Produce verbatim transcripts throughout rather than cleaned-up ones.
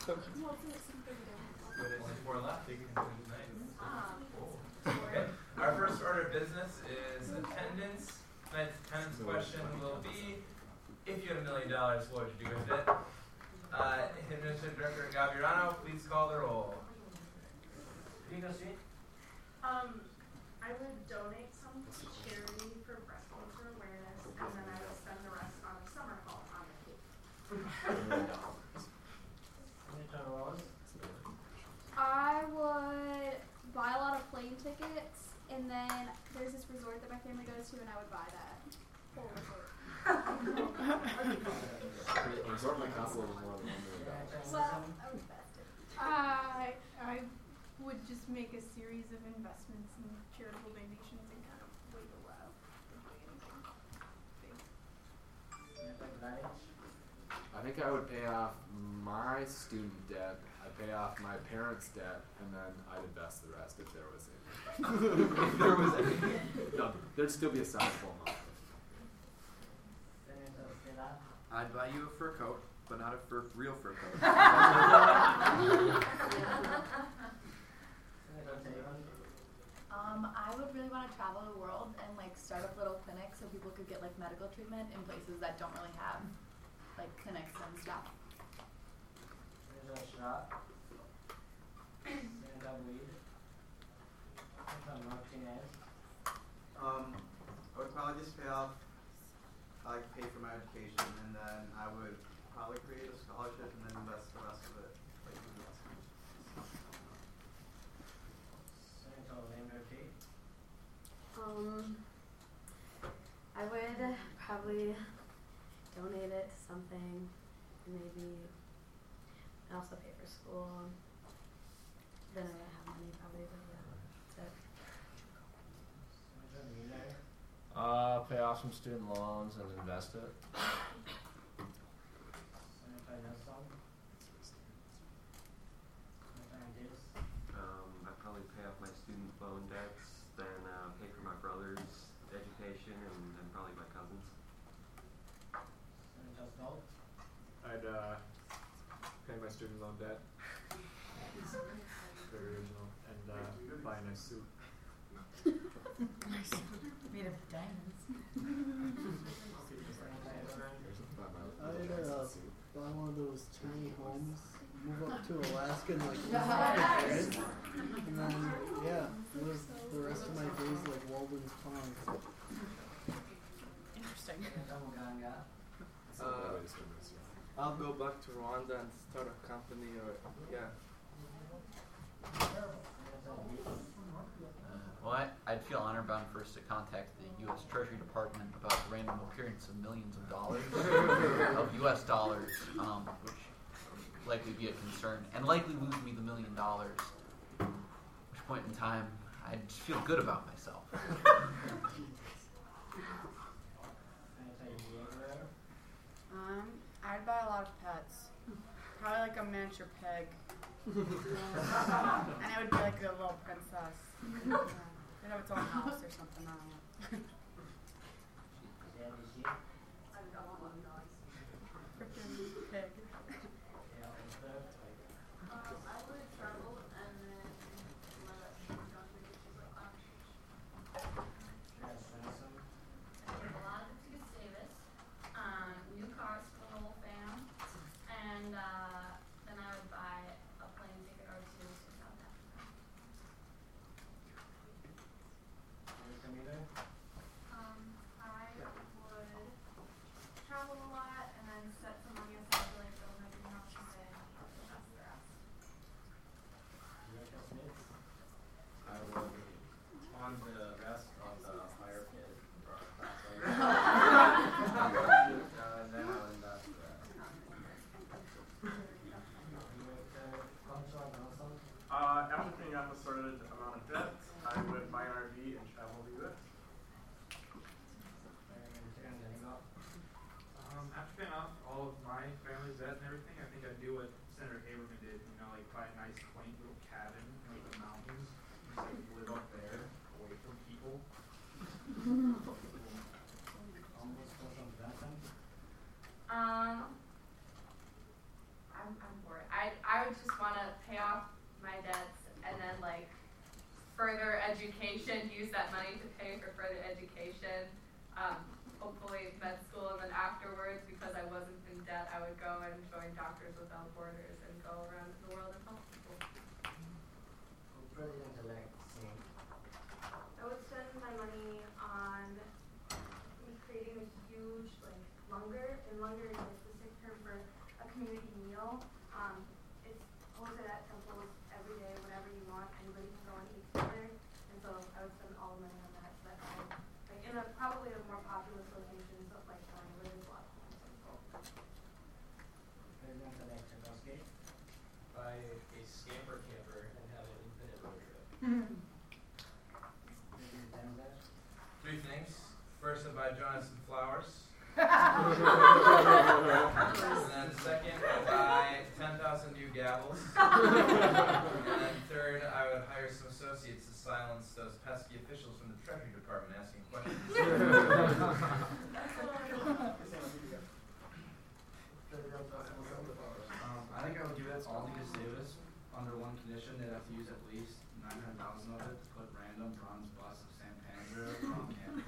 Only four left. Nice. Okay. Our first order of business is attendance. Tonight's attendance question will be, if you had a million dollars, what would you do with it? Uh, Administrative Director Gavirano, please call the roll. Um, I would donate some to charity for breast cancer awareness, and then I would spend the rest on a summer home on the Cape. I would buy a lot of plane tickets, and then there's this resort that my family goes to, and I would buy that whole resort. Resort my castle is more than one million dollars. Well, I would invest it. I I would just make a series of investments in charitable donations and kind of wait a while to do anything big. I think I would pay off my student debt. I'd pay off my parents' debt, and then I'd invest the rest if there was any. If there was any. No, there'd still be a sizable amount. I'd buy you a fur coat, but not a fur, real fur coat. Um, I would really want to travel the world and like start up little clinics so people could get like medical treatment in places that don't really have like clinics and stuff. Um, I would probably just pay off, like pay for my education, and then I would probably create a scholarship and then invest the rest of it like in investment. Um, I would probably donate it to something, maybe, and also pay for school. Then I would have money probably, but yeah, that's it. Uh, pay off some student loans and invest it. Um, I'd probably pay off my student loan debts, then uh, pay for my brother's education, and then probably my cousins. I'd uh, pay my student loan debt. Very original. And uh, buy a nice suit. Made of diamonds. I'd uh, buy one of those tiny homes, move up to Alaska and like live with my parents, and then yeah, live the rest of my days like Walden's Pond. Interesting. Uh, I'll go back to Rwanda and start a company, or yeah. Well, I, I'd feel honor bound first to contact the U S Treasury Department about the random appearance of millions of dollars, of U S dollars, um, which would likely be a concern, and likely lose me the million dollars, at which point in time I'd just feel good about myself. Um, I'd buy a lot of pets. Probably like a miniature pig. And it would be like a little princess. Yeah. It'd have its own house or something, I don't know. Freaking pig. Um, I would travel and then let John Wick like on a lot of it to Gustavus. Um, new cars for the whole fam. And uh, then I would buy a plane ticket or two to South Africa. Um, I would money to pay for further education, um, hopefully med school, and then afterwards, because I wasn't in debt, I would go and join Doctors Without Borders and go around the world and help people. President-elect Singh. I would spend my money on creating a huge like Lunger, and Lunger is like the sick term for a community meal. Um, it's hosted at temples every day, whenever you want. Anybody can go and eat together, and so I would spend all the money on that. So that I, like in a probably a more populous location, so like um, where there's a lot of people. President-elect Chakosky. Buy a scamper camper and have an infinite road trip. President Denver. Three things. First, I buy Jonas some flowers. And then second, I buy ten thousand new gavels. And then third, I would hire some associates to silence those pesky officials from the Treasury Department asking questions. Um, I think I would do that all to Gustavus under one condition. They'd have to use at least nine hundred thousand of it to put random bronze busts of San Panzer on campus.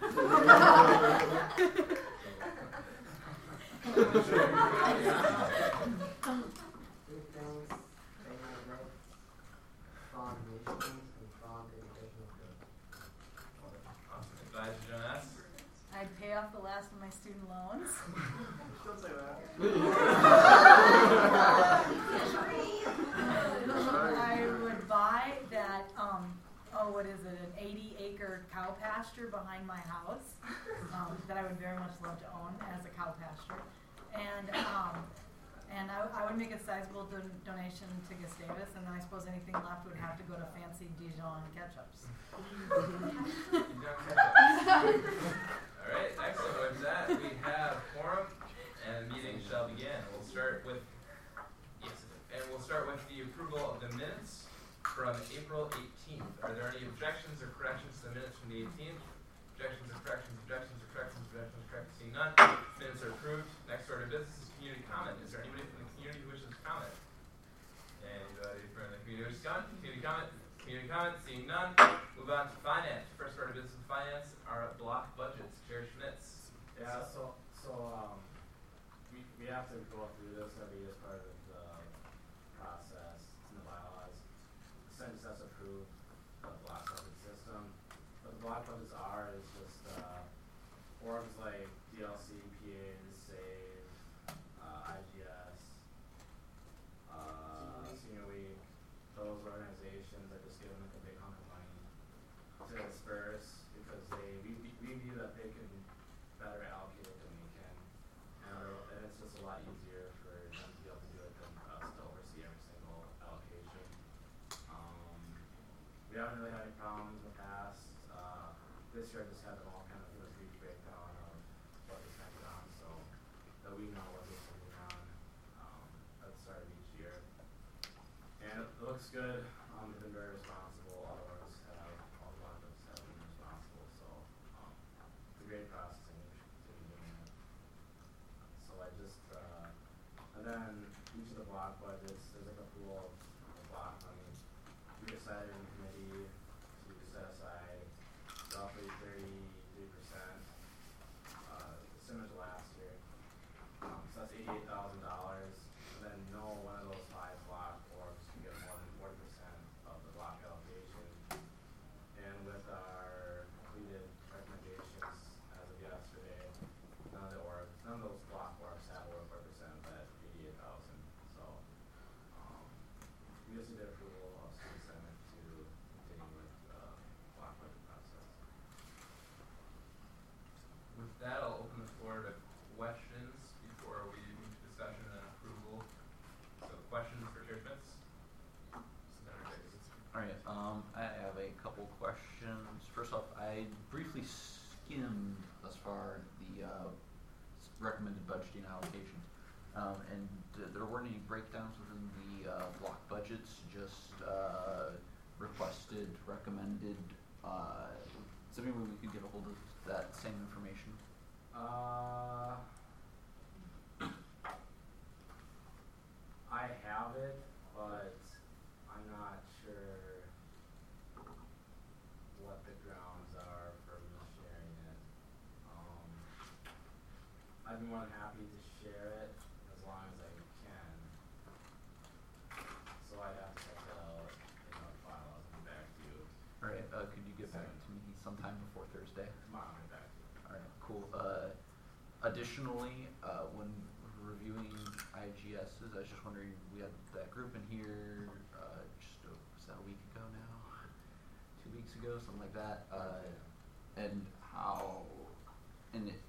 Two things, president-elect fund missions and fund educational goods. Awesome. Advisor Jonas. I'd pay off the last of my student loans. Don't say that. I would buy that, um, oh, what is it, an eighty acre cow pasture behind my house um, that I would very much love to own as a cow pasture. And um, and I, I would make a sizable don- donation to Gustavus, and then I suppose anything left would have to go to fancy Dijon ketchups. All right, excellent. With that, we have quorum, and the meeting shall begin. We'll start with yes, and we'll start with the approval of the minutes from April eighteenth. Are there any objections or corrections to the minutes from the eighteenth? Objections or corrections? Objections or corrections? Objections or corrections? Seeing none, minutes are approved. Next order of business is community comment. Is there anybody from the community who wishes to comment? Anybody from the community who wishes to comment? Community comment. Community comment. Seeing none, move on to finance. First order of business in finance are block budgets. Chair Schmitz. Yeah, so so um, we we have to go through this every as part of the process. It's in the bylaws. The sentence that's approved the block budget system. What the block budgets are is just uh, orgs like D L C, P As, SAVE, uh, I G S, uh, Senior Week. Those organizations are just given like a big hunk of money to disperse because they we, we view that they can better allocate it than we can, and, and it's just a lot easier for them to be able to do it than us to oversee every single allocation. Um, we haven't really had any problems in the past. Uh, this year I just had them all kind of do a brief breakdown of what they spent it on, so that we know what they're spending on um, at the start of each year. And it looks good. Um, they've been very responsible. All of us have, all of us have been responsible. So um, it's a great process, and we should continue doing it. So I just, uh, and then each of the block budgets, there's like a pool of, of block money. We decided in committee to set aside roughly thirty-three percent, uh, similar to last year. Um, so that's eighty-eight thousand dollars. And then no one of those five block orgs can get more than forty percent of the block allocation. And with our completed recommendations as of yesterday, none of the orgs, none of those block orgs have over forty percent of that eighty-eight thousand. So um, we just need the approval of student senate to continue with the block budget process. With that, I'll open the floor to questions before we move to discussion and approval. So questions for Chair Schmitz? All right, um, I have a couple questions. First off, I briefly skimmed thus far the uh, s- recommended budgeting allocations, um, and uh, there weren't any breakdowns within the uh, block budgets. Just uh, requested, recommended. Uh, is there any way we could get a hold of that same information? Uh, I have it, but I'm not sure what the grounds are more than happy to share it as long as I can. So I'd have to check that out in the file. I'll get back to you. Alright, uh, could you get back to me sometime before Thursday? Tomorrow, I'll get back to you. Alright, cool. Uh, additionally, uh, when reviewing I G Ss, I was just wondering, we had that group in here, uh, just, a, was that a week ago now? Two weeks ago, something like that, uh, and how, and it,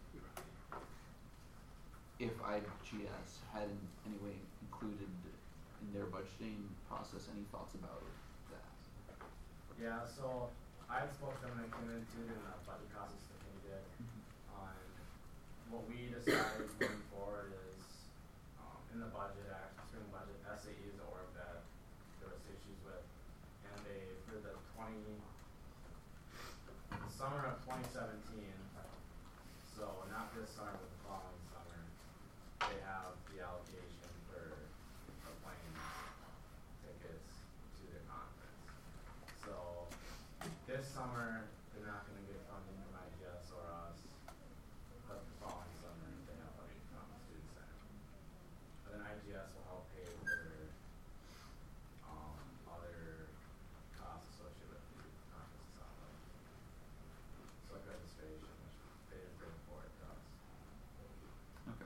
if I G S had in any way included in their budgeting process, any thoughts about that? Yeah, so I spoke to them when I came into the budget process that we did on what we decided going forward is um, in the budget, actually, during the budget, S A E is the org that there was issues with, and they, for the twenty, the summer of twenty seventeen, so not this summer, but the following summer, they have the allocation for the plane tickets to their conference. So this summer, they're not going to get funding from I G S or us, but the following summer, they have funding from the Student Center. And then I G S will help pay for um, other costs associated with the conference itself, like, so like registration, which they didn't bring forward to us. Okay.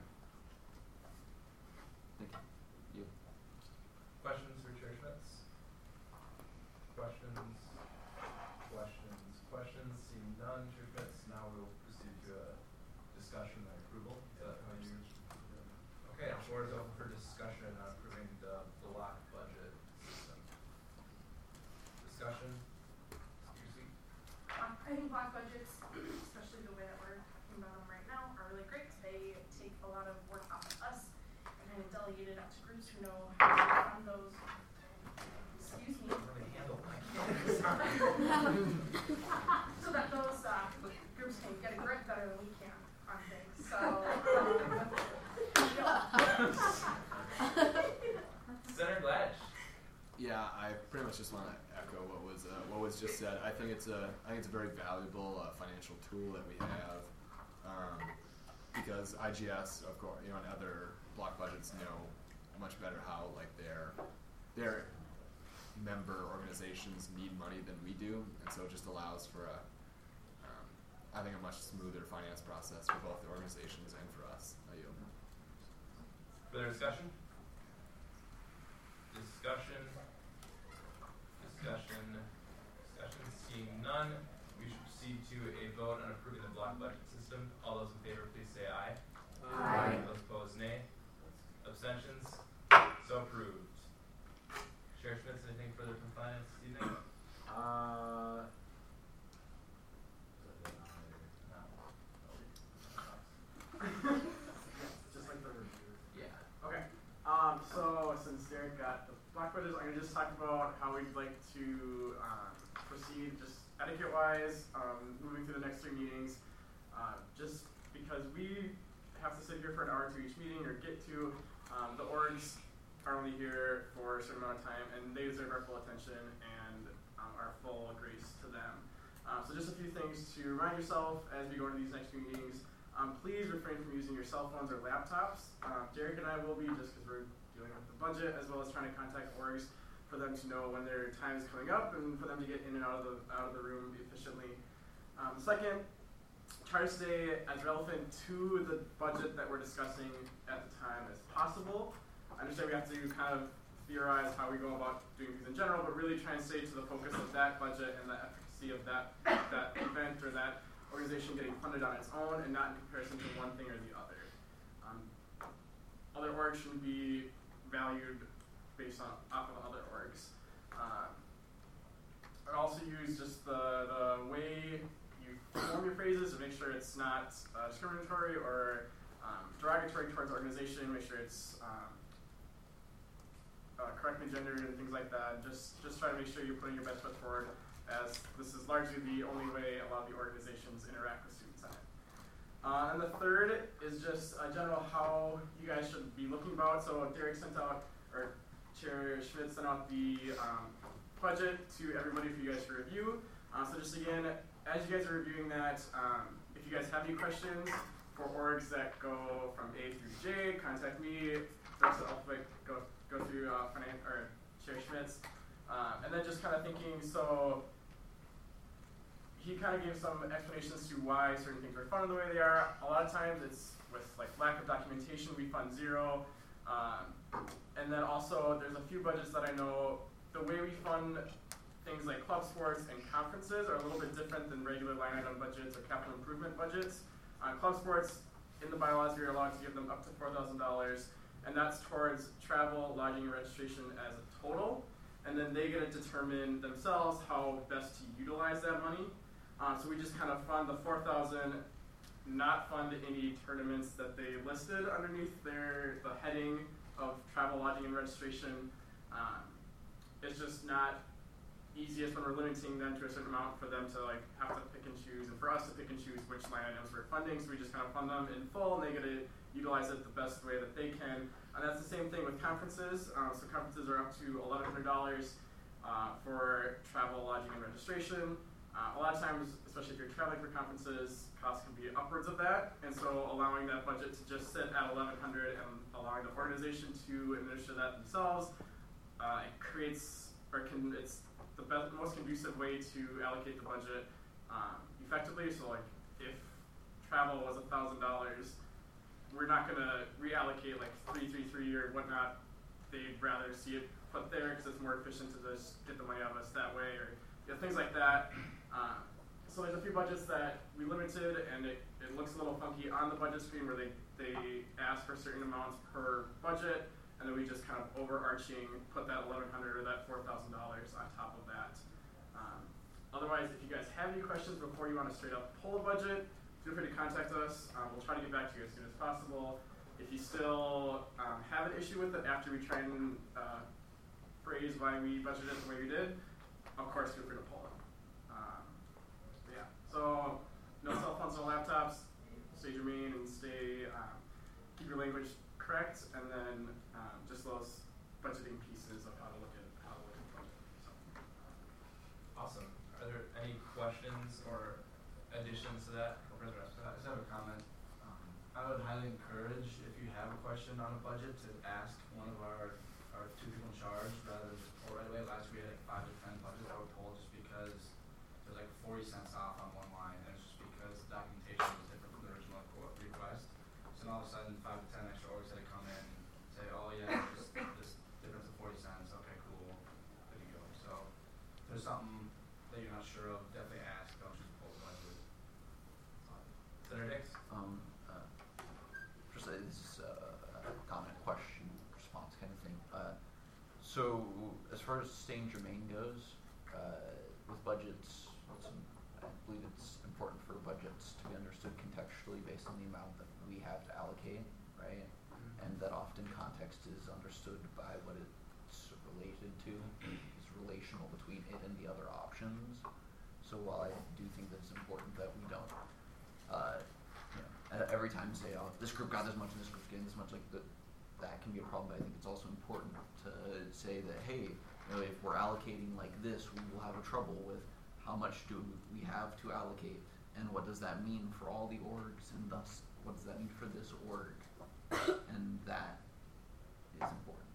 Thank you. You. Questions for Chair Schmitz? Questions? Questions? Questions? Seeing none, Chair Schmitz, now we'll proceed to a discussion and approval. Is that how you? Okay, the floor is open for discussion on approving the block budget system. Discussion? Excuse me. Um, I think block budgets, especially the way that we're talking about them right now, are really great. They take a lot of work off of us and kind of delegate it out to groups who know how to fund those. Excuse me. Really handle my So that those uh, groups can get a grip better than we can on things. So. Um, Senator Gladys. Yeah, I pretty much just want to echo what was uh, what was just said. I think it's a I think it's a very valuable uh, financial tool that we have, um, because I G S, of course, you know, and other block budgets know much better how like their their member organizations need money than we do, and so it just allows for a um, I think a much smoother finance process for both the organizations and for us. I yield. Further discussion? Discussion? Discussion? Discussion? Seeing none, we should proceed to a vote on approving the block budget system. All those in favor, please say aye. Aye. Those opposed, nay. Abstentions? So approved. Chair Schmitz, anything further from finance this evening? Uh, just like the review. Yeah. Okay. Um, so since Derek got the block budgets, I'm gonna just talk about how we'd like to um, proceed, just etiquette-wise, um, moving through the next three meetings. Uh, just because we have to sit here for an hour to each meeting or get to, um, the orgs are only here for a certain amount of time, and they deserve our full attention and um, our full grace to them. Um, so just a few things to remind yourself as we go into these next few meetings. Um, please refrain from using your cell phones or laptops. Um, Derek and I will be, just because we're dealing with the budget, as well as trying to contact orgs for them to know when their time is coming up and for them to get in and out of the out of the room efficiently. Um, second, try to stay as relevant to the budget that we're discussing at the time as possible. I understand we have to kind of theorize how we go about doing things in general, but really try and stay to the focus of that budget and the efficacy of that that event or that organization getting funded on its own and not in comparison to one thing or the other. Um, other orgs shouldn't be valued based on off of other orgs. Uh, I also use just the, the way you form your phrases to make sure it's not uh, discriminatory or um, derogatory towards the organization. Make sure it's um, uh, correctly gendered and things like that. Just just try to make sure you're putting your best foot forward, as this is largely the only way a lot of the organizations interact with Student Senate. Uh, and the third is just uh, general how you guys should be looking about. So Derek sent out, or Chair Schmidt sent out the um, budget to everybody for you guys to review. Uh, so just again, as you guys are reviewing that, um, if you guys have any questions, for orgs that go from A through J, contact me. For us to Alphabet, go go through uh, finan- or Chair Schmitz. Um, and then just kind of thinking, so he kind of gave some explanations to why certain things are funded the way they are. A lot of times it's with like lack of documentation, we fund zero. Um, and then also there's a few budgets that I know the way we fund things like club sports and conferences are a little bit different than regular line item budgets or capital improvement budgets. Uh, club sports, in the bylaws, we are allowed to give them up to four thousand dollars, and that's towards travel, lodging, and registration as a total. And then they get to determine themselves how best to utilize that money. Uh, so we just kind of fund the four thousand dollars, not fund any tournaments that they listed underneath their the heading of travel, lodging, and registration. Um, it's just not easiest when we're limiting them to a certain amount for them to like have to pick and choose, and for us to pick and choose which line items we're funding. So we just kind of fund them in full, and they get to utilize it the best way that they can. And that's the same thing with conferences. Um, so conferences are up to eleven hundred dollars uh, for travel, lodging, and registration. Uh, a lot of times, especially if you're traveling for conferences, costs can be upwards of that. And so allowing that budget to just sit at eleven hundred dollars and allowing the organization to administer that themselves, uh, it creates, or can, it's the best, most conducive way to allocate the budget um, effectively. So like if travel was one thousand dollars, we're not going to reallocate like three three three or whatnot. They'd rather see it put there because it's more efficient to just get the money out of us that way, or you know, things like that. Um, so there's a few budgets that we limited, and it, it looks a little funky on the budget screen where they, they ask for certain amounts per budget, and then we just kind of overarching put that eleven hundred dollars or that four thousand dollars on top of that. Um, otherwise, if you guys have any questions before you want to straight up pull a budget, feel free to contact us. Um, we'll try to get back to you as soon as possible. If you still um, have an issue with it after we try and uh, phrase why we budgeted the way we did, of course, feel free to pull it. Um, yeah. So no cell phones, no laptops. Stay germane and stay. Um, keep your language correct, and then um, just those budgeting pieces of how to look at how to look at budget. So. Awesome. Are there any questions or additions to that? Or the rest of I that? just have a comment. Um, I would highly encourage, if you have a question on a budget, to ask one of our, our two people in charge rather than just pull right away. Last week we had like five to ten budgets I would pull just because there's like forty cents off on one line, and it's just because the documentation was different from the original quote request. So then all of a sudden, five to ten extra orgs had to come in and say, oh yeah, just this difference of forty cents. Okay, cool, good to go. So if there's something that you're not sure of, definitely ask. Don't just pull the budget. Senator Dix? Um, uh, just uh, this is uh, a comment, question, response kind of thing. Uh, so as far as staying germane goes, uh, with budgets, it's, I believe it's important for budgets to be understood contextually based on the amount that we have to allocate, right? Mm-hmm. And that often context is understood by what it's related to, is relational between it and the other options. So while I do think that it's important that we don't, uh, you know, every time say, oh, this group got this much and this group's getting this much, like the, that can be a problem. But I think it's also important to say that, hey, you know, if we're allocating like this, we will have a trouble with how much do we have to allocate, and what does that mean for all the orgs, and thus what does that mean for this org, and that is important.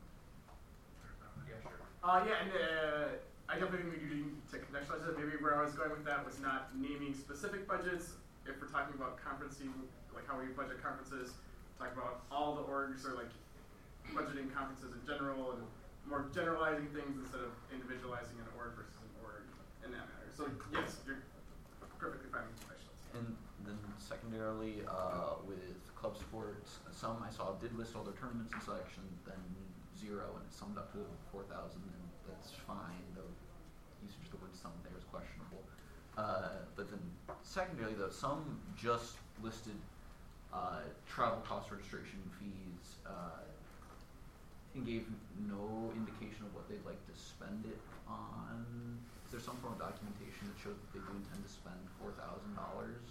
Yeah, sure. Uh, yeah, and uh, I definitely think we do need to contextualize it. Maybe where I was going with that was not naming specific budgets. If we're talking about conferencing, like how we budget conferences, talk about all the orgs or like budgeting conferences in general, and more generalizing things instead of individualizing an org versus an org in that matter. So yes, you're perfectly fine with contextualizing. And then secondarily, uh, with club sports, some I saw did list all their tournaments and selection, then zero, and it summed up to four thousand, and that's fine. The usage of the word "some" there is questionable. Uh, but then secondarily, though, some just listed uh, travel cost registration fees uh, and gave no indication of what they'd like to spend it on. Is there some form of documentation that shows that they do intend to spend four thousand dollars?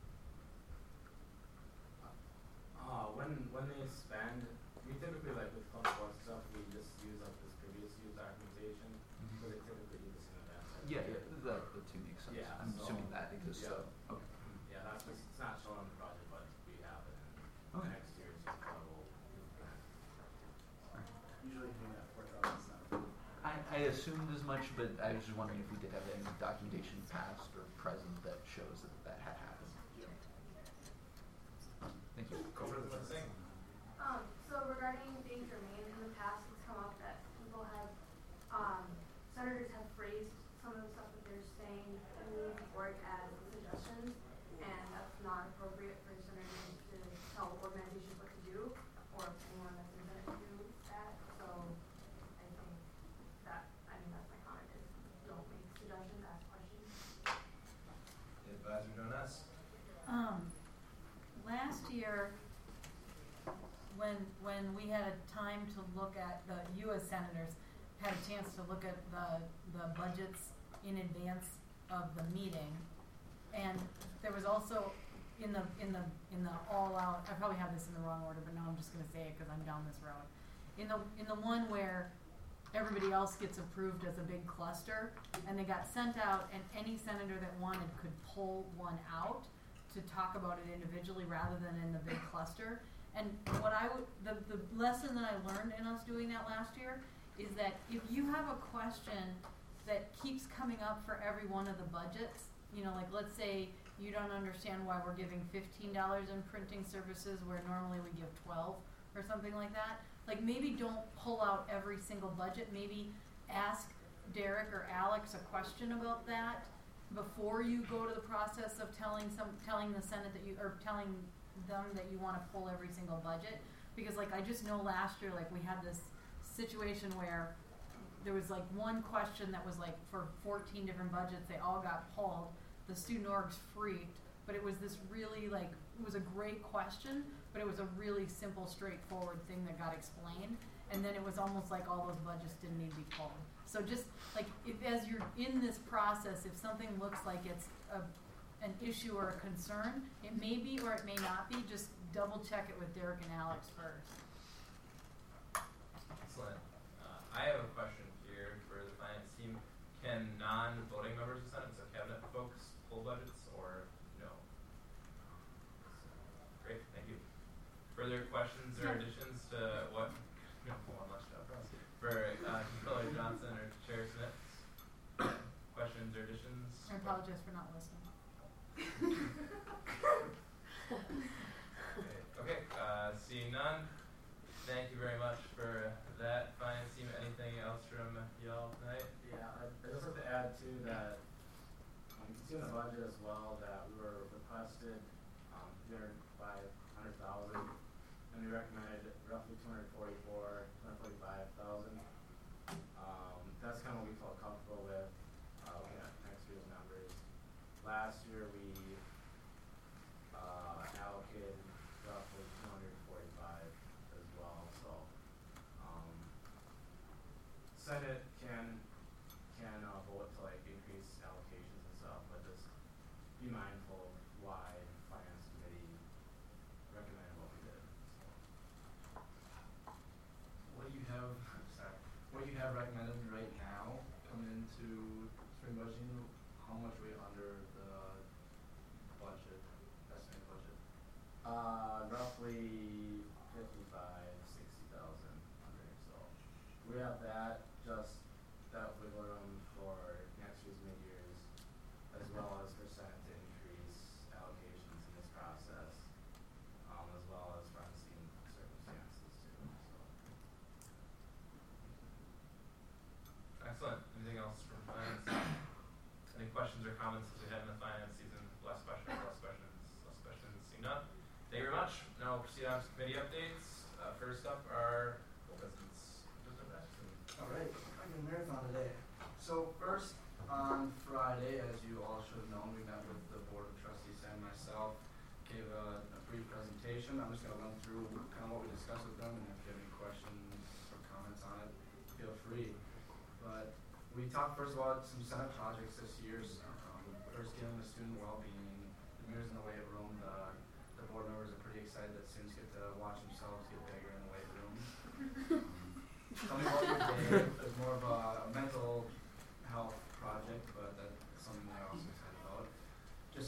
Uh, when when they spend, we typically, like with club sports stuff, we just use like this previous use documentation, Mm-hmm. but they typically do this in advance. Yeah, yeah, that, that too makes sense. Yeah, I'm so, assuming that exists, yeah. so, okay. Yeah, that's just, it's not shown on the project, but we have it. usually hang at four thousand seven. I, I assumed as much, but I was just wondering if we did have any documentation past or present that shows that that had happened. Thank you. Go for the thing. Um, so regarding being germane, in the past it's come up that people have, um, senators have phrased some of the stuff that they're saying in the report as suggestions, and that's not appropriate for senators to tell organizations what to do, or anyone that's in Senate to do that. So I think that, I mean, that's my comment is don't make suggestions, ask questions. Advisor Jonas. Um, last year, when when we had a time to look at the U S senators had a chance to look at the the budgets in advance of the meeting, and there was also in the in the in the all out. I probably have this in the wrong order, but now I'm just going to say it because I'm down this road. In the in the one where everybody else gets approved as a big cluster, and they got sent out, and any senator that wanted could pull one out to talk about it individually rather than in the big cluster. And what I would, the, the lesson that I learned in us doing that last year is that if you have a question that keeps coming up for every one of the budgets, you know, like let's say you don't understand why we're giving fifteen dollars in printing services where normally we give twelve or something like that, like maybe don't pull out every single budget, maybe ask Derek or Alex a question about that before you go to the process of telling some, telling the Senate that you, or telling them that you want to pull every single budget. Because like I just know last year, like we had this situation where there was like one question that was like for fourteen different budgets, they all got pulled. The student orgs freaked, but it was this really like, it was a great question, but it was a really simple, straightforward thing that got explained. And then it was almost like all those budgets didn't need to be pulled. So just like if, as you're in this process, if something looks like it's a, an issue or a concern, it may be or it may not be. Just double check it with Derek and Alex first. Excellent. Uh, I have a question here for the finance team. Can non-voting members of the Senate, so cabinet folks, pull budgets or no? Great, thank you. Further questions or additions to what? No, one last job for us. For uh, Controller Johnson or Chair Smith? Questions or additions? I apologize for not listening. Okay, okay. Uh, seeing none, thank you very much for that. Finance team, anything else from y'all tonight? Yeah, I, I just have to add too that um, you can see in the budget as well that we were requested um, three hundred five hundred thousand, and we recommended roughly two hundred forty-four, two hundred forty-five thousand. Um, that's kind of what we felt comfortable with uh, looking at next year's numbers. Last year we uh, allocated roughly two hundred forty-five as well. So um, Senate can can uh, vote to like increase allocations and stuff, but just be mindful of why the finance committee recommended what we did. So. What do you have? Sorry. What you have recommended right now coming into spring budgeting? How much are we under the budget, estimated budget? Uh, roughly fifty-five, sixty thousand under. So we have that, just that wiggle room for next year's mid-years, as well as for Senate to increase allocations in this process, um, as well as for unseen circumstances too. So. Excellent. Anything else from finance? Any questions or comments as we head into finance season? Less questions, less questions, less questions. Seeing none. Thank you very much. Now we'll proceed on to committee updates. Uh, first up are full business. All right, I'm in marathon today. So first, on Friday, as you all should have known, we met with the Board of Trustees and myself, gave a, a brief presentation. I'm just going to run through kind of what we discussed with them, and if you have any questions or comments on it, feel free. But we talked first about some Senate projects this year. Um, first, dealing with student well-being, the mirrors in the weight room. The, the board members are pretty excited that students get to watch themselves get bigger in the weight room. Tell me about your day. It's more of a, a mental health project, but that's something I'm also excited about. Just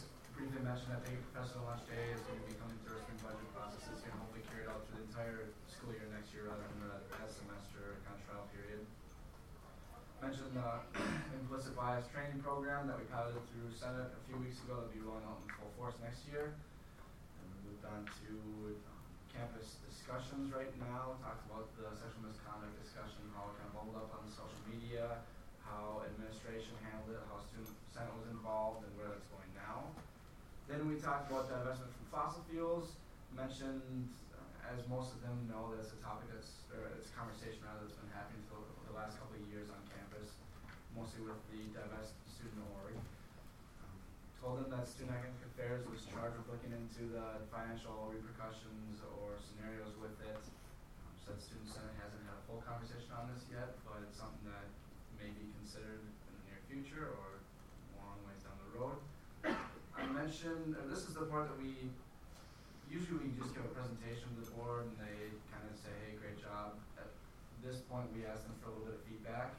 briefly mention that the professional lunch day is going to be coming through our spring budget process this year and hopefully carried out through the entire school year next year rather than the past semester kind of trial period. Mentioned the implicit bias training program that we piloted through Senate a few weeks ago that will be rolling out in full force next year. And we moved on to um, campus discussions right now, talked about the sexual misconduct discussion, how it kind of bubbled up on social media, how administration handled it, how student senate was involved, and where that's going now. Then we talked about divestment from fossil fuels, mentioned, uh, as most of them know, that's a topic that's, or it's a conversation rather that's been happening for the last couple of years on campus, mostly with the divest student org. Um, told them that Student Academic Affairs was charged with looking into the financial repercussions or scenarios with it. Um, said Student Senate hasn't had a full conversation on this yet, but it's something that may be considered in the near future or more long ways down the road. I mentioned, uh, this is the part that we, usually we just give a presentation to the board and they kind of say, hey, great job. At this point we asked them for a little bit of feedback,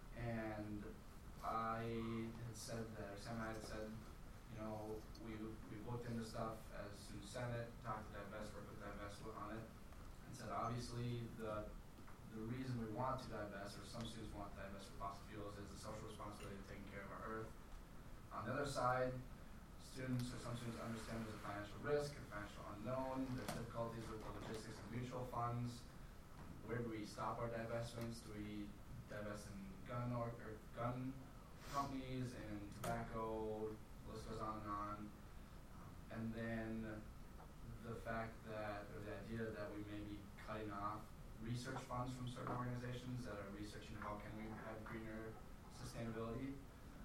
and I had said that, or Sam and I had said, you know, we, we've looked into stuff as Student Senate, talked to Divest, worked with Divest on it, and said obviously the the reason we want to divest, or some students want to divest from fossil fuels, is the social responsibility of taking care of our earth. On the other side, students or some students understand there's a financial risk, a financial unknown, there's difficulties with the logistics of mutual funds. Where do we stop our divestments? Do we divest in gun or, or gun companies and tobacco? The list goes on and on. Um, and then the fact that, or the idea that we may be cutting off research funds from certain organizations that are researching how can we have greener sustainability.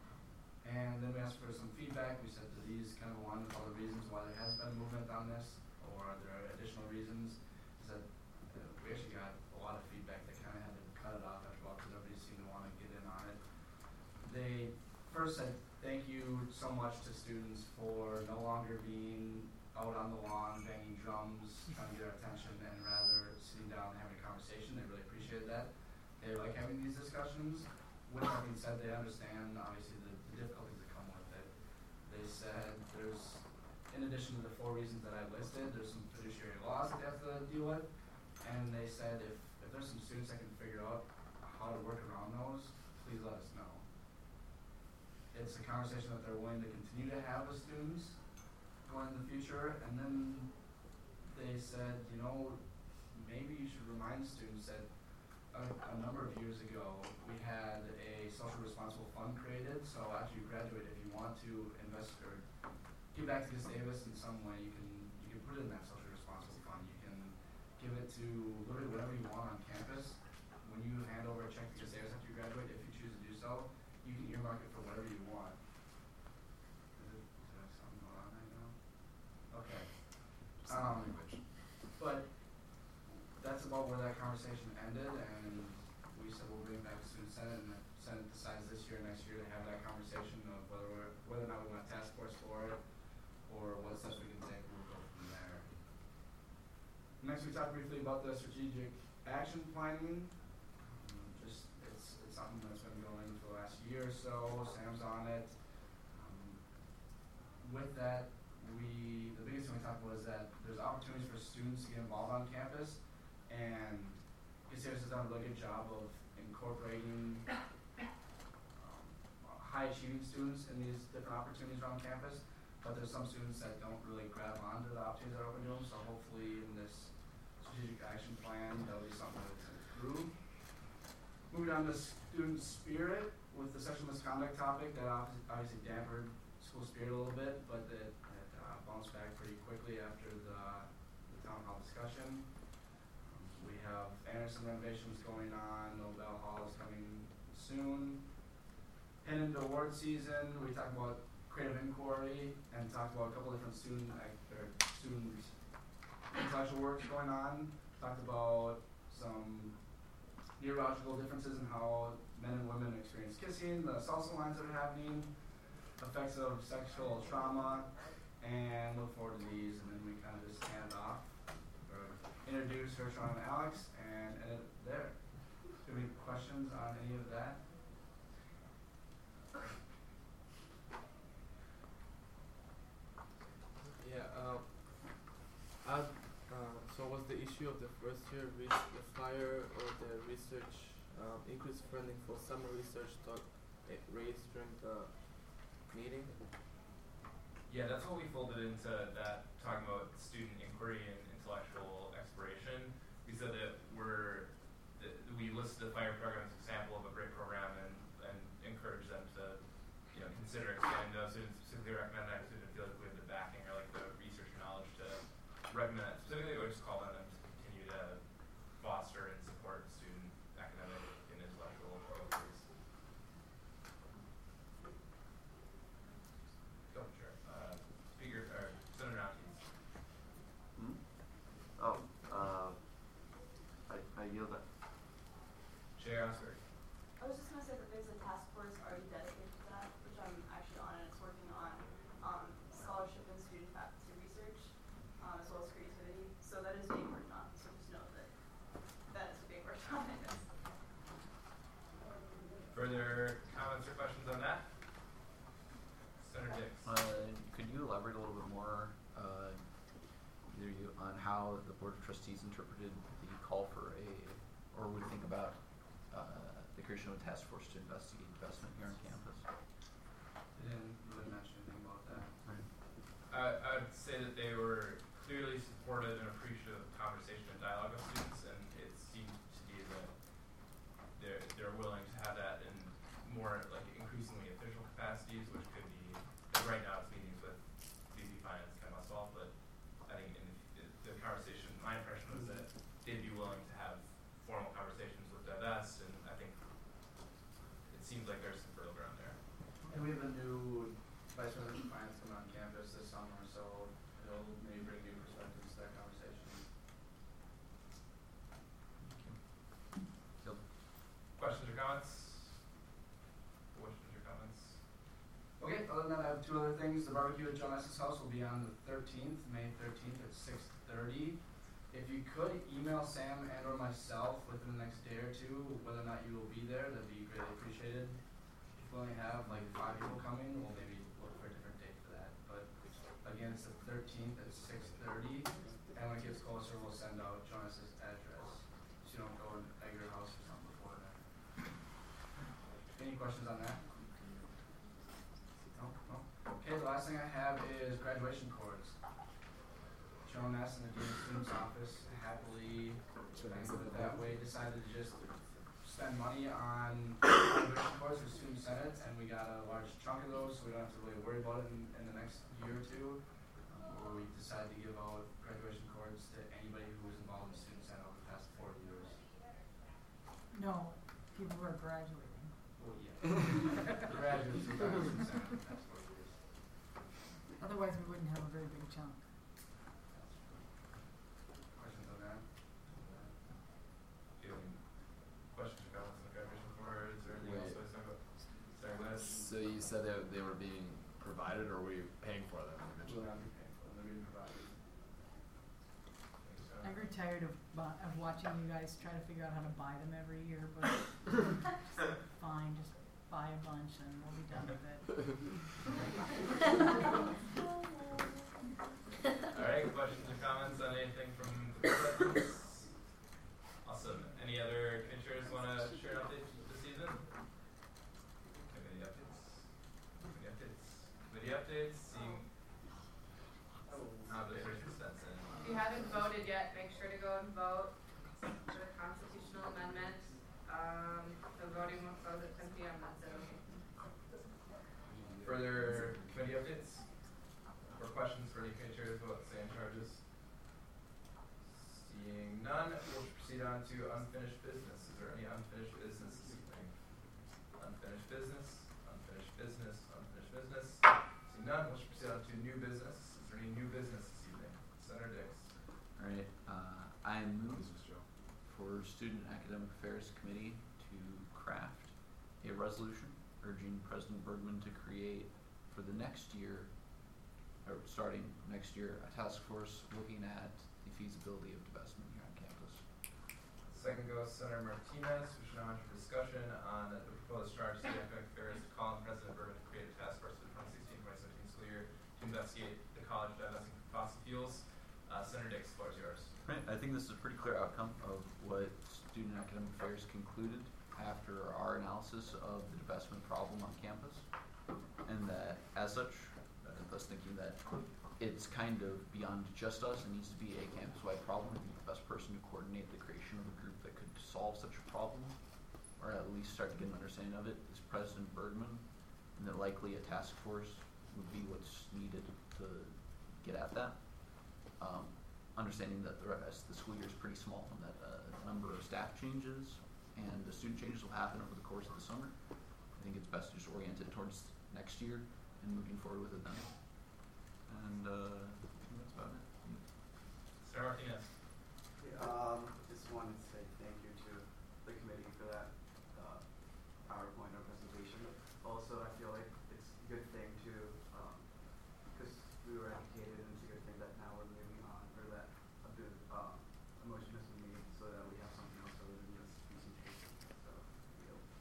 And then we asked for some feedback. We said, do these kind of align with all the reasons why there has been movement on this, or are there additional reasons? Is that uh, we actually got a lot of feedback that kind of had to cut it off after a while because everybody seemed to want to get in on it. They first said thank you so much to students for no longer being out on the lawn banging drums, trying to get our attention, and rather sitting down and having a conversation. They really appreciated that. They like having these discussions. With that being said, they understand obviously the, the difficulties that come with it. They said there's, in addition to the four reasons that I listed, there's some fiduciary laws that they have to deal with, and they said if, if there's some students that can figure out how to work around those, please let us know. It's a conversation that they're willing to continue to have with students going in the future, and then they said, you know, maybe you should remind students that a, a number of years ago we had a social responsible fund created, so after you graduate, if you want to invest or give back to Gustavus in some way, you can you can put it in that social responsible fund. You can give it to literally whatever you want on campus. When you hand over a check to Gustavus after you graduate, if you choose to do so, you can earmark it for whatever you want. Okay. Um, but that's about where that conversation ended, and we said we'll bring it back to Student Senate, and the Senate decides this year, next year, to have that conversation of whether we're, whether or not we want a task force for it, or what steps we can take, and we'll go from there. Next, we talked briefly about the strategic action planning. Um, just it's it's something that's been going for the last year or so. Sam's on it. Um, with that, we the biggest thing we talked about is that there's opportunities for students to get involved on campus, and Gustavus has done a really good job of incorporating um, high achieving students in these different opportunities around campus, but there's some students that don't really grab onto the opportunities that are open to them, so hopefully in this strategic action plan that'll be something that's improved. Moving on to student spirit, with the sexual misconduct topic, that obviously dampened school spirit a little bit, but it, it uh, bounced back pretty quickly after the, the town hall discussion. Um, we have Anderson renovations going on, Nobel Hall is coming soon. Heading into award season, we talked about creative inquiry and talked about a couple different student or student intellectual works going on. Talked about some neurological differences in how men and women experience kissing, the salsa lines that are happening, effects of sexual trauma, and look forward to these, and then we kind of just hand off or introduce Hershon and Alex and end it there. Do you have any questions on any of that? issue of the first year, re- the fire or the research, um, increased funding for summer research talk eh, raised during the meeting? Yeah, that's what we folded into that, talking about student inquiry and intellectual exploration. We said that we're, that we listed the fire program as an example of a great program and, and encourage them to, you know, consider expanding those students, specifically recommend that student feel like we have the backing or like the research knowledge to recommend that specifically, we just call on them to continue to foster and support student academic and intellectual inquiries. Go, sure. Uh, speaker, or Senator Nafis. Hmm? Oh, uh, I, I yield that. Chair Osberg. I was just gonna say that there's a task force already dedicated to that, which I'm actually on, and it's working on um, scholarship and student faculty research, um, as well as creativity. So that is being worked on. So just know that that is being worked on. Further comments or questions on that? Senator Dix. Uh, could you elaborate a little bit more, uh, either you, on how the Board of Trustees interpreted the call for a, or would think about uh, the creation of a task force to investigate investment here on campus? They didn't really mention anything about that. Right. I, I would say that they were clearly supportive and appreciative of conversation and dialogue with students, and it seemed to be that they're, they're willing to have that in more like increasingly official capacities, which could be, like right now it's meetings with V P Finance, Ken Westphal, but I think in the, the conversation, my impression was that they'd be willing to have formal conversations with Divest, and I think it seems like there's some fertile ground there. And we have a new vice president of finance coming on campus this summer, so it'll maybe bring new perspectives to that conversation. Yep. Questions or comments? Questions or comments? Okay, other than that, I have two other things. The barbecue at Joe Ness's house will be on the thirteenth, May thirteenth at six thirty. If you could email Sam and or myself within the next day or two whether or not you will be there, that'd be greatly appreciated. If we only have like five people coming, we'll maybe look for a different date for that. But again, it's the thirteenth at six thirty, and when it gets closer, we'll send out Jonas's address, so you don't go and egg your house or something before then. Any questions on that? No? No? Okay, the last thing I have is graduation cords. Joe Ness in the Dean of Students office happily, thankfully that way, decided to just spend money on graduation cords for student senate, and we got a large chunk of those, so we don't have to really worry about it in, in the next year or two. Um, where we decided to give out graduation cords to anybody who was involved in student senate over the past four years. No, people who are graduating. Well, yeah. Graduates who got student senate over the past four years. Otherwise, we wouldn't have a very big chunk. Questions on that? Do you have any questions or comments on the graduation cords or anything else? Wait. I was talking about? Sorry, go ahead. So you said that they were being provided, or were we paying for them? You mentioned We'll that. not be paying for them. They're being provided. Thanks, I uh, grew tired of bu- of watching you guys try to figure out how to buy them every year, but just fine, just buy a bunch and we'll be done with it. All right, questions or comments on anything from the presidents? Awesome. Any other commissioners want to share an update this season? Committee updates? Committee updates? Committee updates? Seeing how the first Stenson. If you haven't voted yet, make sure to go and vote for the constitutional amendment. Um, the voting will close at ten P M That's it. Further committee updates? Or questions for any committee chairs about staying charges? Seeing none, we'll proceed on to unfinished business. Is there any unfinished business this evening? Unfinished business, unfinished business, unfinished business. Seeing none, we'll proceed on to new business. Is there any new business this evening? Senator Dix. All right, uh, I move for Student Academic Affairs Committee to craft a resolution urging President Bergman to create for the next year, or starting next year, a task force looking at the feasibility of divestment here on campus. Second goes Senator Martinez, who should now enter discussion on the proposed charge to the academic affairs to call on President Bergman to create a task force for the twenty sixteen twenty seventeen school year to investigate the college divesting from fossil fuels. Uh, Senator Dix, the floor is yours. Right. I think this is a pretty clear outcome of what Student Academic Affairs concluded after our analysis of the divestment problem on campus, and that as such, uh, thus thinking that it's kind of beyond just us, it needs to be a campus-wide problem. I think the best person to coordinate the creation of a group that could solve such a problem, or at least start to get an understanding of it, is President Bergman, and that likely a task force would be what's needed to get at that. Um, understanding that the rest of the school year is pretty small and that uh, a number of staff changes and the student changes will happen over the course of the summer. I think it's best to just orient it towards next year and moving forward with it then. And uh, I think that's about it. Mister Martinez. Yeah, um, just wanted to say thank you to the committee for that uh, PowerPoint or presentation. Also, I feel like it's a good thing to, because um, we were educated, and it's a good thing that now we're moving on, or that a bit uh, a motion has been made so that we have something else other than this presentation. So, you know.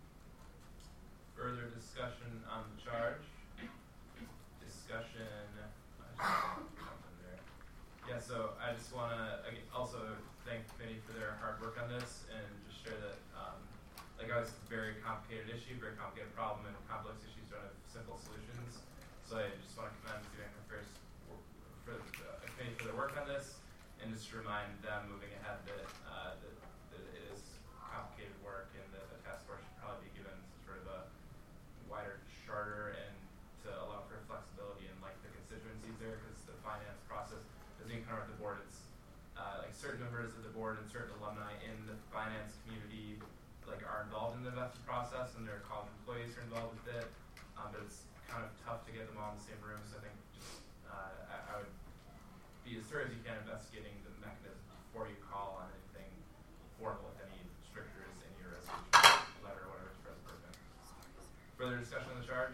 Further discussion on the charge? Discussion. Something there. Yeah, so I just want to also thank the committee for their hard work on this and just share that, um, like, it's a very complicated issue, very complicated problem, and complex issues don't have simple solutions. So I just want to commend Student Affairs for the uh, committee for their work on this, and just remind them moving ahead that, uh, that, that it is complicated work and that the task force should probably be given sort of a wider charter and to allow for flexibility in like the constituencies there, because the finance process doesn't encounter the board. It's uh, like certain members of the board and certain alumni in the finance community like are involved in the investment process, and their college employees are involved with it. Um, but it's kind of tough to get them all in the same room. So I think just uh, I, I would be as thorough as you can investigating the mechanism before you call on anything formal with any strictures in your resolution letter or whatever express permit. Further discussion on the charge?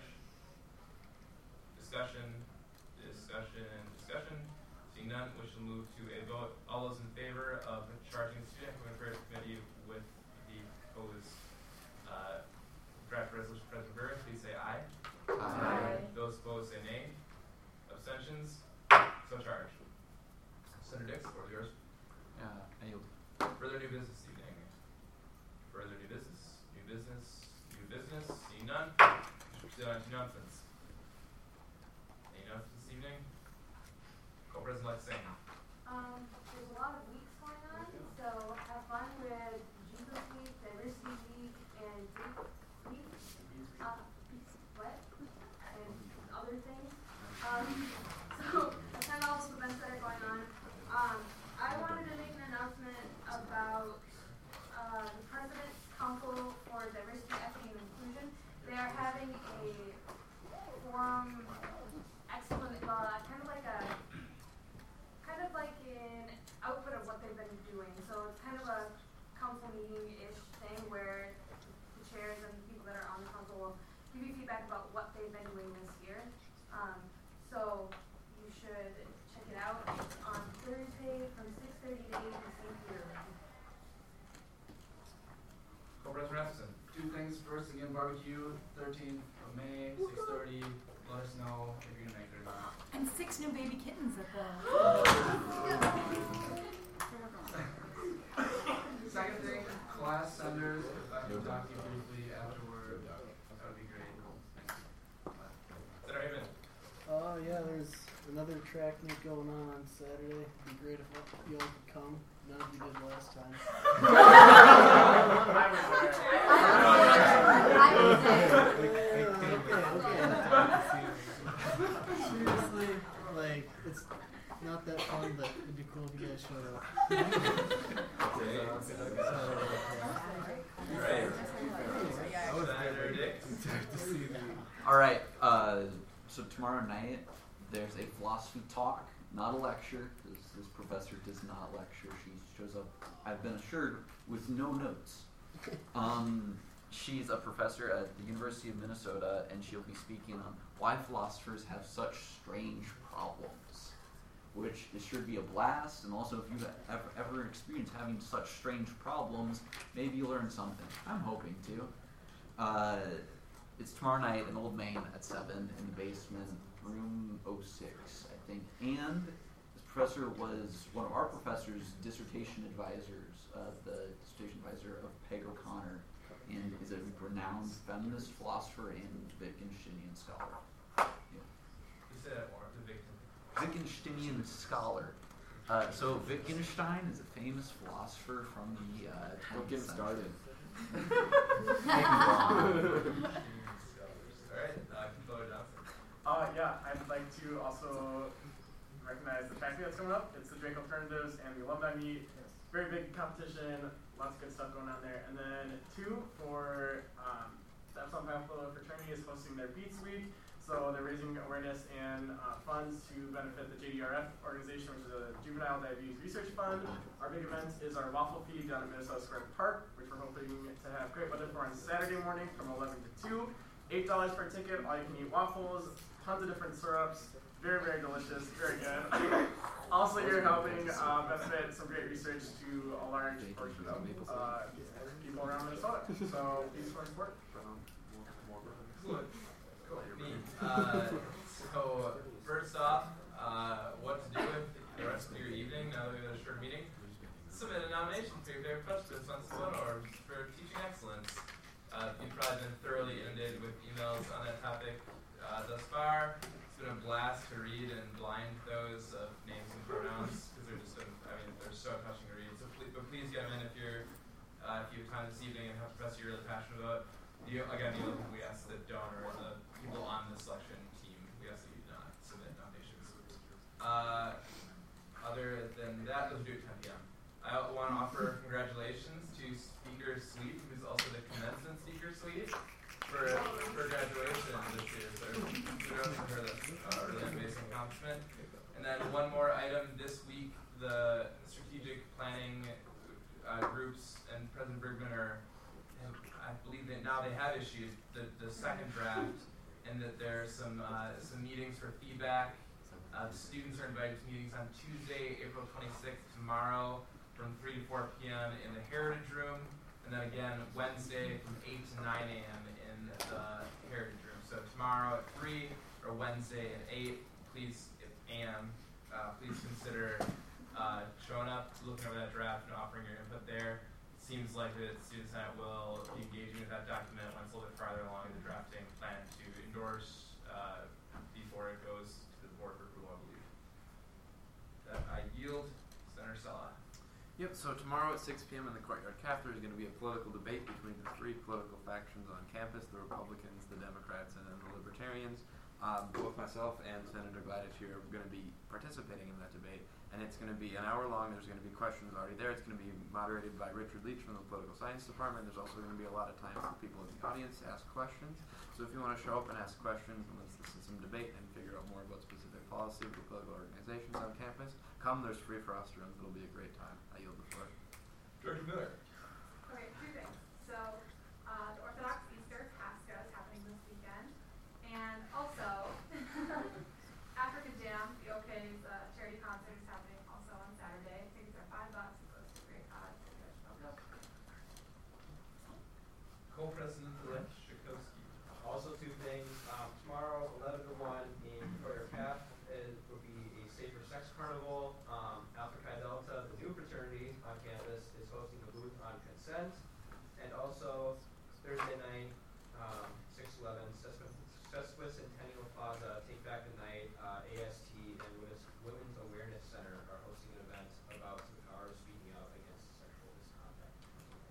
Discussion, discussion, discussion. Seeing none, we shall move to a vote. All those in favor of charging the Student Academic Affairs Committee with the proposed uh, draft resolution, President Burr, please say aye. Aye. Those opposed say nay. Abstentions? So charged. Senator Dix, the floor is yours. Yeah, I yield. Further new business this evening. Further new business. New business. New business. Seeing none. Proceed on to announcements. Any announcements this evening? Co-President Lexing. Um, there's a lot of weeks going on, so have fun with Jesus Week, Diversity Week, and Greek Week. Uh, what? And other things. Um, so attend all those events that are going on. Um, I wanted to make an announcement about uh, the President's Council for Diversity, Equity, and Inclusion. They are having a forum, excellent, uh, kind of like a kind of like an output of what they've been doing. So it's kind of a council meeting-ish thing where the chairs and people that are on the council will give you feedback about what they've been doing this year. Um, so you should check it out. It's on Thursday from six thirty to eight in Saint Peter. Co-President Rasmussen. Two things. First, again, barbecue, thirteenth of May, six thirty. Let us know if you're going to make it or not. And six new baby kittens at the. Second thing, class senders. If I can talk to you briefly afterward, that would be great. Senator Haven. Oh yeah, there's another track meet going on on Saturday. It'd be great if you all could come. None of you did last time. I was there. I was there. Okay, okay. Seriously, like, it's not that fun, but it'd be cool if you guys showed up. All right. Uh, so tomorrow night there's a philosophy talk, not a lecture, because this professor does not lecture. She shows up, I've been assured, with no notes. Um, she's a professor at the University of Minnesota, and she'll be speaking on why philosophers have such strange problems, which it should be a blast. And also, if you've ever, ever experienced having such strange problems, maybe you learn something. I'm hoping to. Uh, it's tomorrow night in Old Main at seven in the basement, room oh six, I think. And this professor was one of our professors' dissertation advisors, uh, the dissertation advisor of Peg O'Connor, and is a renowned feminist philosopher and Wittgensteinian scholar. Yeah. You said that more, the victim. Wittgensteinian scholar. Uh, so Wittgenstein is a famous philosopher from the uh, Don't get started. Alright, uh, Keith Johnson. Uh, yeah, I'd like to also recognize the faculty that's coming up. It's the Drake Alternatives and the Alumni Meet. Very big competition, lots of good stuff going on there. And then two, for um, the Epsilon Pi Alpha fraternity is hosting their Beats Week. So they're raising awareness and uh, funds to benefit the J D R F organization, which is a Juvenile Diabetes Research Fund. Our big event is our Waffle Feed down at Minnesota Square Park, which we're hoping to have great weather for on Saturday morning from eleven to two. eight dollars per ticket, all you can eat waffles, tons of different syrups, very, very delicious, very good. Also, you're helping uh, benefit some great research to a large portion of uh, people around Minnesota. So please support. Cool. Cool. Me. Uh, so first off, uh, what to do with the rest of your evening now that we had a short meeting? Submit a nomination for your favorite questions on Sloan or for teaching excellence. Uh, you've probably been thoroughly inundated with emails on that topic uh, thus far. It's been a blast to read and blind those of names and pronouns because they're just, been, I mean, they're so touching to read. So please, but please get them in if you're, uh, if you have time this evening and have a professor you're really passionate about. You, again, the other thing we ask the donor or the people on the selection team, we ask that you not submit nominations. Uh, other than that, those are due at ten p m I want to offer congratulations to Speaker Sweet, who's also the commencement Speaker Sweet, for, for graduation this year. So kudos to her, that's a really amazing accomplishment. And then one more item this week, the strategic planning uh, groups and President Bergman are, I believe that now they have issued the, the second draft, and that there are some uh, some meetings for feedback. Uh, the students are invited to meetings on Tuesday, April twenty-sixth, tomorrow, from three to four p m in the Heritage Room, and then again Wednesday from eight to nine a m in the Heritage Room. So tomorrow at three or Wednesday at eight, please, if a m, uh, please consider uh, showing up, looking over that draft, and offering your input there. Seems like the Student Senate will be engaging with that document when it's a little bit farther along in the drafting plan to endorse uh, before it goes to the board for approval, I believe. That I yield. Senator Sella. Yep, so tomorrow at six p m in the Courtyard Caf, there's going to be a political debate between the three political factions on campus, the Republicans, the Democrats, and then the Libertarians. Um, both myself and Senator Gladich here are going to be participating in that debate, and it's going to be an hour long. There's going to be questions already there. It's going to be moderated by Richard Leach from the Political Science Department. There's also going to be a lot of time for people in the audience to ask questions. So if you want to show up and ask questions and let's listen to some debate and figure out more about specific policy of the political organizations on campus, come. There's free for us rooms. It'll be a great time. I yield the floor. George Miller. Okay, two things. So, uh, the Orthodox Easter Pascha is happening this weekend. And also, Africa Jam, the O K's uh, charity concert is happening also on Saturday. Tickets are five bucks. It goes to a great cause. So you guys should all go. Co-President-elect Schakowsky. Also two things. Um, tomorrow, eleven to one in Courtyard Caf, it will be a safer sex carnival. Um, Alpha Chi Delta, the new fraternity on campus, is hosting a booth on consent. And also, Thursday night, um, six eleven, Sesquicentennial Plaza, Take Back the Night, uh, A S T and Women's Awareness Center are hosting an event about the power of speaking out against sexual misconduct.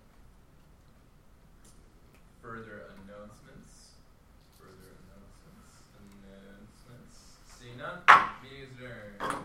Further announcements. Further announcements. Announcements. Seeing none, meeting is adjourned.